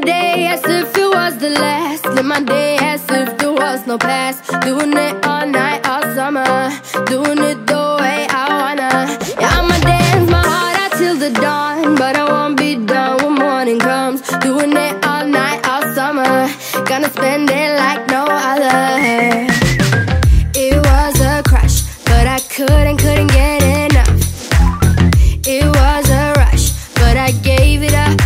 day as if it was the last. Live my day as if there was no past. Doing it all night, all summer. Doing it the way I wanna. Yeah, I'ma dance my heart out till the dawn, but I won't be done when morning comes. Doing it all night, all summer. Gonna spend it like no other. It was a crush, but I couldn't get enough. It was a rush, but I gave it up.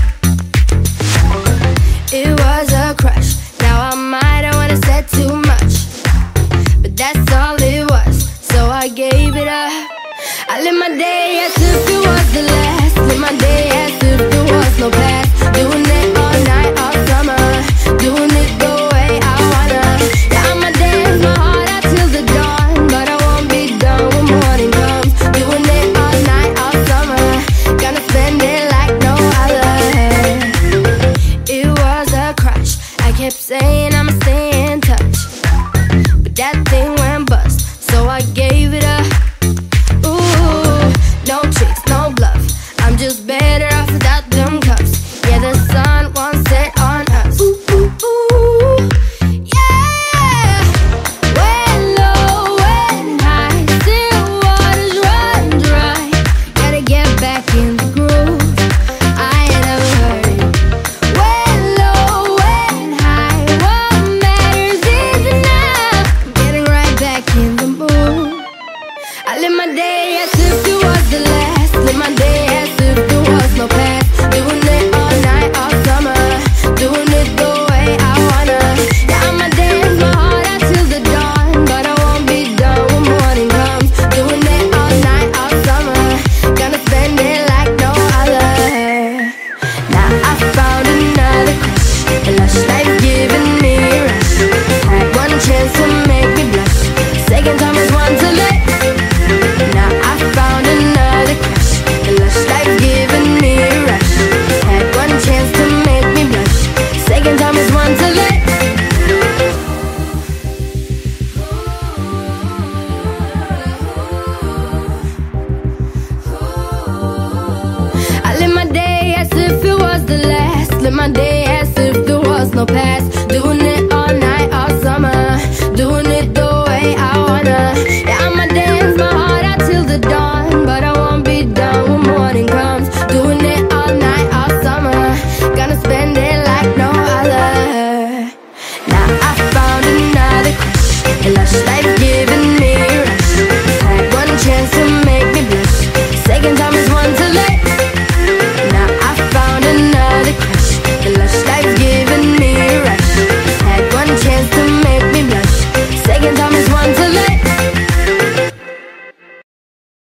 It was a crush. Now I might have wanna said too much, but that's all it was, so I gave it up. I live my day as if it was the last. Live my day as if there was no past. Doing it all night, all summer. Doing it the way I wanna. Yeah, I'ma dance my heart out till the dawn, but I won't be done when morning comes. Doing it all night, all summer. Gonna spend it like no other. It was a crush. I kept saying I'ma stay in touch, but that thing went bust, so I gave it up. Ooh, no tricks, no bluff. I'm just better off without them cups. Yeah, the sun won't set on us. Ooh, ooh, ooh, yeah. When low, when high, still waters run dry. Gotta get back in the groove. I ain't never heard it. When low, when high, what matters is enough. Getting right back in the mood. I live my day as if it was the last. Live my day as if there was no past. Doing it all night, all summer. Doing it the way I wanna. Yeah, I'ma dance my heart out till the dawn, but I won't be done when morning comes. Doing it all night, all summer. Gonna spend it like no other. Now I found another crush. A lush life giving me a rush. Had one chance to make me blush. Second time is one to let. Now I found another crush. A lush life giving me a rush. Had one chance to make me blush. Second time is one to let. I live my day as if it was the last. Live my day as if there was no past. Doing